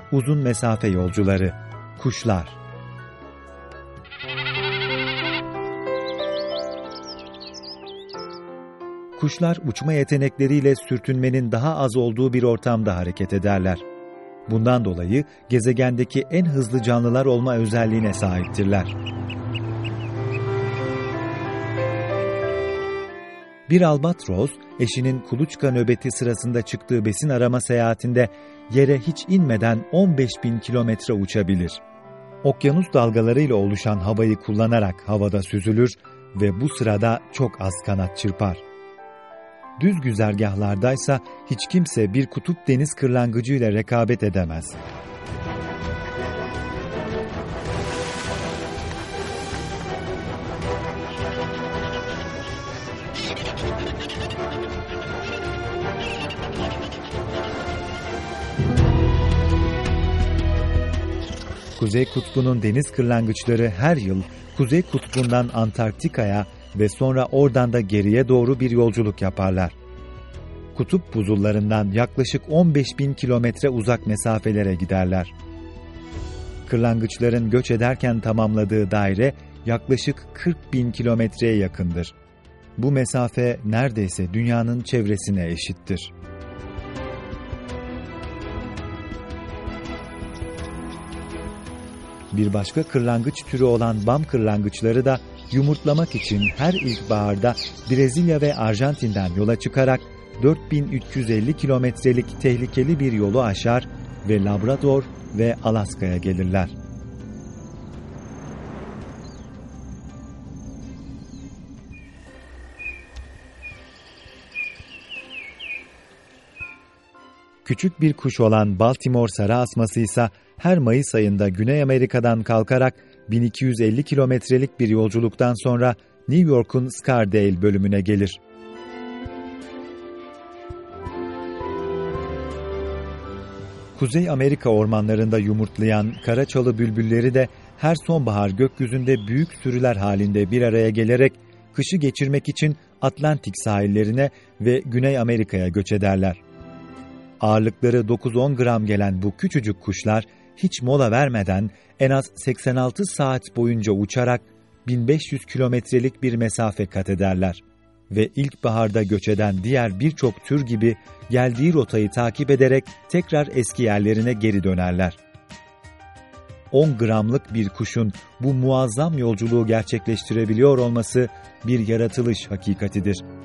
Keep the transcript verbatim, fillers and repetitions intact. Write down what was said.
uzun mesafe yolcuları, kuşlar. Kuşlar uçma yetenekleriyle sürtünmenin daha az olduğu bir ortamda hareket ederler. Bundan dolayı gezegendeki en hızlı canlılar olma özelliğine sahiptirler. Bir albatros, eşinin kuluçka nöbeti sırasında çıktığı besin arama seyahatinde yere hiç inmeden on beş bin kilometre uçabilir. Okyanus dalgalarıyla oluşan havayı kullanarak havada süzülür ve bu sırada çok az kanat çırpar. Düz güzergahlardaysa hiç kimse bir kutup deniz kırlangıcıyla rekabet edemez. Kuzey Kutbu'nun deniz kırlangıçları her yıl Kuzey Kutbu'ndan Antarktika'ya ve sonra oradan da geriye doğru bir yolculuk yaparlar. Kutup buzullarından yaklaşık on beş bin kilometre uzak mesafelere giderler. Kırlangıçların göç ederken tamamladığı daire yaklaşık kırk bin kilometreye yakındır. Bu mesafe neredeyse dünyanın çevresine eşittir. Bir başka kırlangıç türü olan bam kırlangıçları da yumurtlamak için her ilkbaharda Brezilya ve Arjantin'den yola çıkarak dört bin üç yüz elli kilometrelik tehlikeli bir yolu aşar ve Labrador ve Alaska'ya gelirler. Küçük bir kuş olan Baltimore sarı asması ise her Mayıs ayında Güney Amerika'dan kalkarak bin iki yüz elli kilometrelik bir yolculuktan sonra New York'un Scarsdale bölümüne gelir. Kuzey Amerika ormanlarında yumurtlayan karaçalı bülbülleri de her sonbahar gökyüzünde büyük sürüler halinde bir araya gelerek kışı geçirmek için Atlantik sahillerine ve Güney Amerika'ya göç ederler. Ağırlıkları dokuz on gram gelen bu küçücük kuşlar hiç mola vermeden en az seksen altı saat boyunca uçarak bin beş yüz kilometrelik bir mesafe kat ederler ve ilkbaharda göç eden diğer birçok tür gibi geldiği rotayı takip ederek tekrar eski yerlerine geri dönerler. on gramlık bir kuşun bu muazzam yolculuğu gerçekleştirebiliyor olması bir yaratılış hakikatidir.